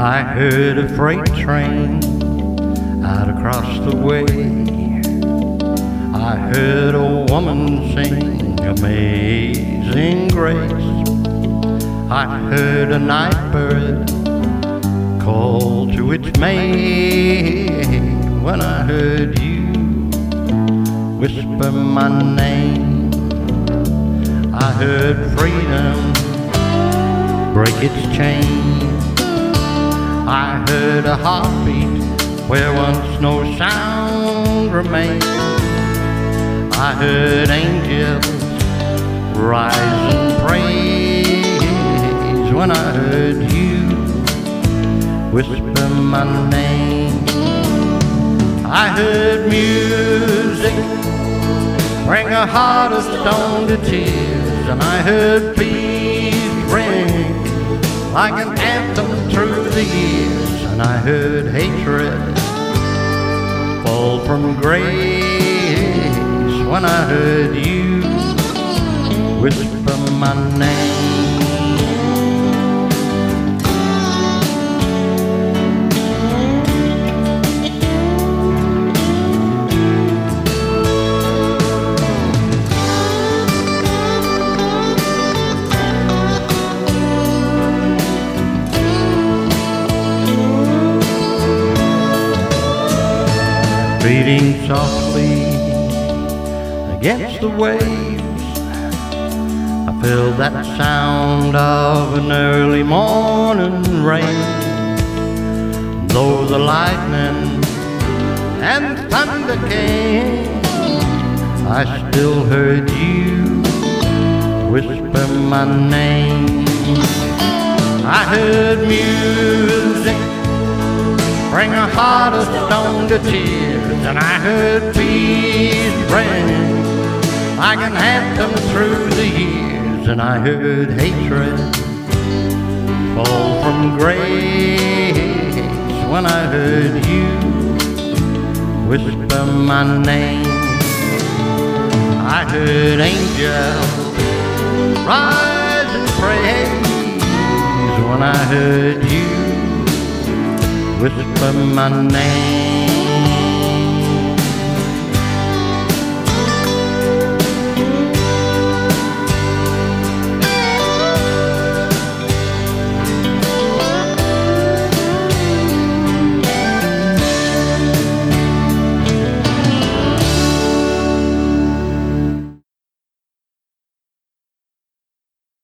I heard a freight train out across the way. I heard a woman sing Amazing Grace. I heard a night bird call to its mate. When I heard you whisper my name, I heard freedom break its chain. I heard a heartbeat where once no sound remained. I heard angels rise and praise when I heard you whisper my name. I heard music bring a heart of stone to tears, and I heard peace ring like an anthem through the years, and I heard hatred fall from grace when I heard you whisper my name. Beating softly against the waves, I feel that sound of an early morning rain. Though the lightning and thunder came, I still heard you whisper my name. I heard music bring a heart of stone to tears, and I heard peace ring like an anthem through the years, and I heard hatred fall from grace when I heard you whisper my name. I heard angels rise and praise when I heard you whisper my name.